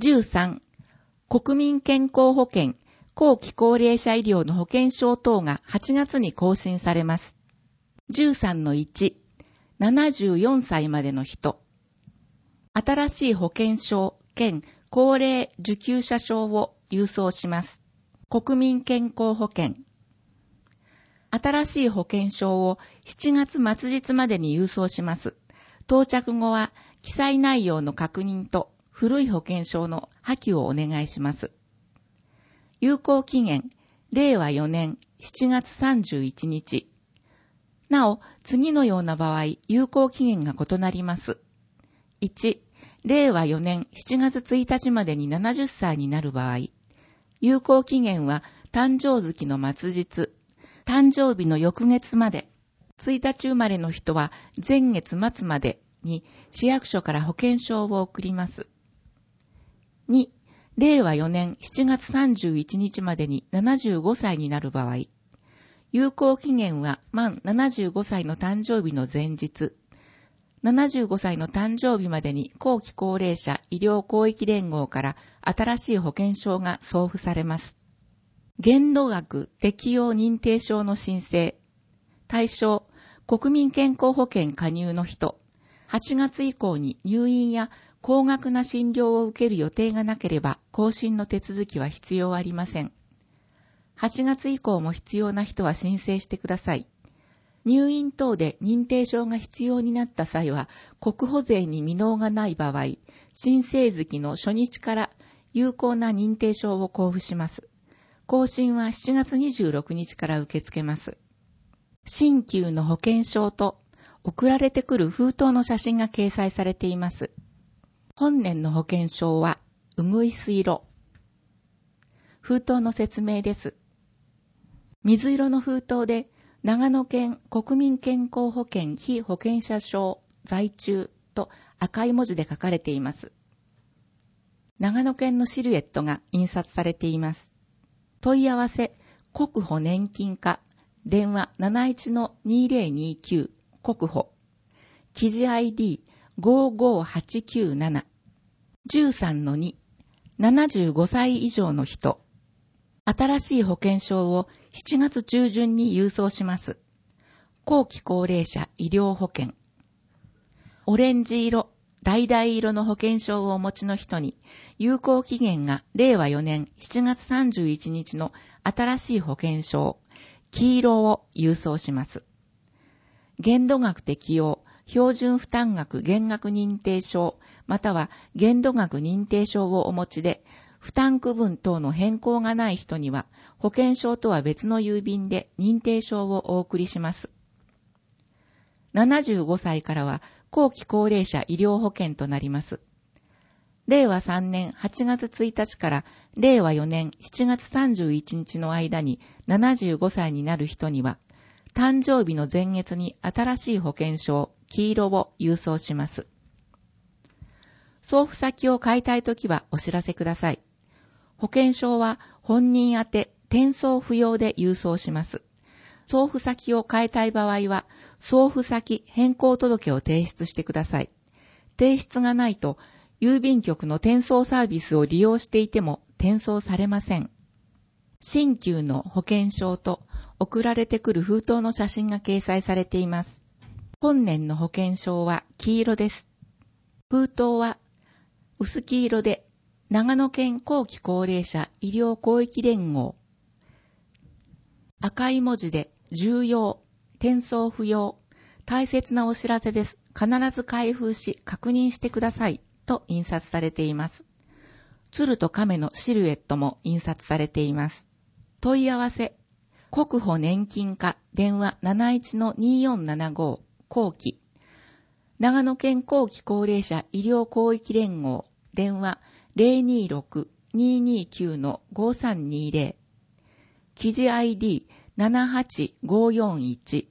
13、国民健康保険後期高齢者医療の保険証等が8月に更新されます。13-1、74歳までの人。新しい保険証兼高齢受給者証を郵送します。国民健康保険。新しい保険証を7月末日までに郵送します。到着後は記載内容の確認と古い保険証の破棄をお願いします。有効期限、令和4年7月31日。なお、次のような場合、有効期限が異なります。1、令和4年7月1日までに70歳になる場合、有効期限は誕生月の末日、誕生日の翌月まで、1日生まれの人は前月末までに市役所から保険証を送ります。2、令和4年7月31日までに75歳になる場合、有効期限は満75歳の誕生日の前日、75歳の誕生日までに後期高齢者医療広域連合から新しい保険証が送付されます。限度額適用認定証の申請。対象、国民健康保険加入の人。8月以降に入院や高額な診療を受ける予定がなければ更新の手続きは必要ありません。8月以降も必要な人は申請してください。入院等で認定証が必要になった際は、国保税に未納がない場合、申請月の初日から有効な認定証を交付します。更新は7月26日から受け付けます。新旧の保険証と送られてくる封筒の写真が掲載されています。本年の保険証はうぐいす色。封筒の説明です。水色の封筒で長野県国民健康保険被保険者証在中と赤い文字で書かれています。長野県のシルエットが印刷されています。問い合わせ国保年金課電話 71-2029 国保記事 ID55897 13-2 75歳以上の人。新しい保険証を7月中旬に郵送します。後期高齢者医療保険。オレンジ色、橙色の保険証をお持ちの人に、有効期限が令和4年7月31日の新しい保険証、黄色を郵送します。限度額適用、標準負担額減額認定証、または限度額認定証をお持ちで、負担区分等の変更がない人には、保険証とは別の郵便で認定証をお送りします。75歳からは後期高齢者医療保険となります。令和3年8月1日から令和4年7月31日の間に75歳になる人には、誕生日の前月に新しい保険証、黄色を郵送します。送付先を変えたいときはお知らせください。保険証は本人宛て転送不要で郵送します。送付先を変えたい場合は、送付先変更届を提出してください。提出がないと、郵便局の転送サービスを利用していても転送されません。新旧の保険証と送られてくる封筒の写真が掲載されています。本年の保険証は黄色です。封筒は薄黄色で、長野県後期高齢者医療広域連合。赤い文字で重要、転送不要、大切なお知らせです。必ず開封し確認してくださいと印刷されています。鶴と亀のシルエットも印刷されています。問い合わせ、国保年金課電話 71-2475 後期。長野県後期高齢者医療広域連合電話 026-229-5320 記事 ID78541